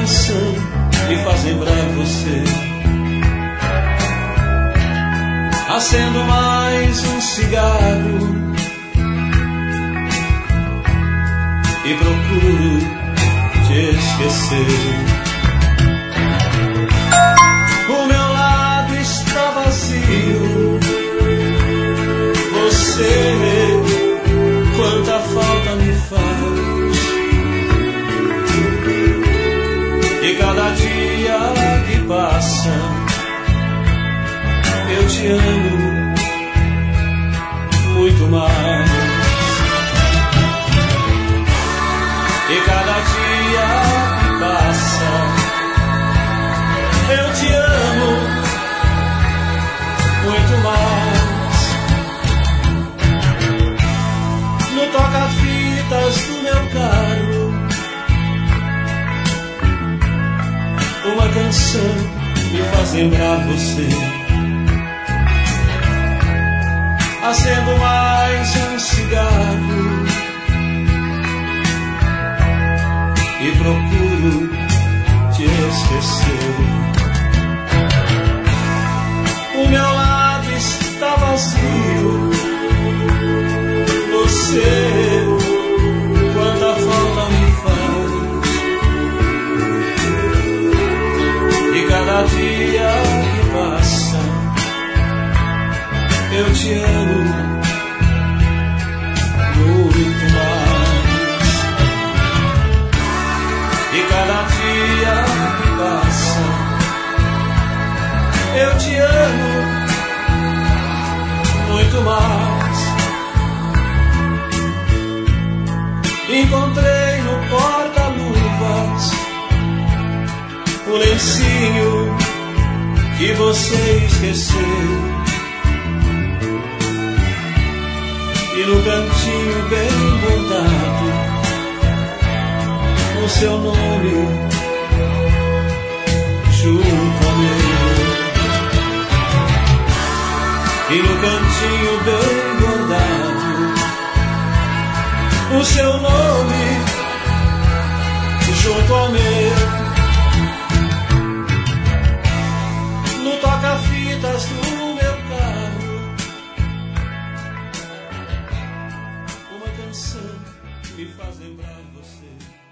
canção me faz lembrar você. Acendo mais um cigarro e procuro te esquecer. O meu lado está vazio. Você, quanta falta me faz. E cada dia que passa, eu te amo muito mais. E cada dia que passa, eu te amo muito mais. No toca-fitas do meu carro, uma canção me faz lembrar você. Acendo mais um cigarro e procuro te esquecer. O meu lado está vazio. Você, quanta falta me faz. E cada dia que passa, eu te amo muito mais. E cada dia que passa, eu te amo muito mais. Encontrei no porta-luvas o lencinho que você esqueceu. E no cantinho bem bordado, o seu nome junto ao meu. E no cantinho bem bordado, o seu nome junto ao meu. No toca-fitas do meu carro, uma canção me faz lembrar você.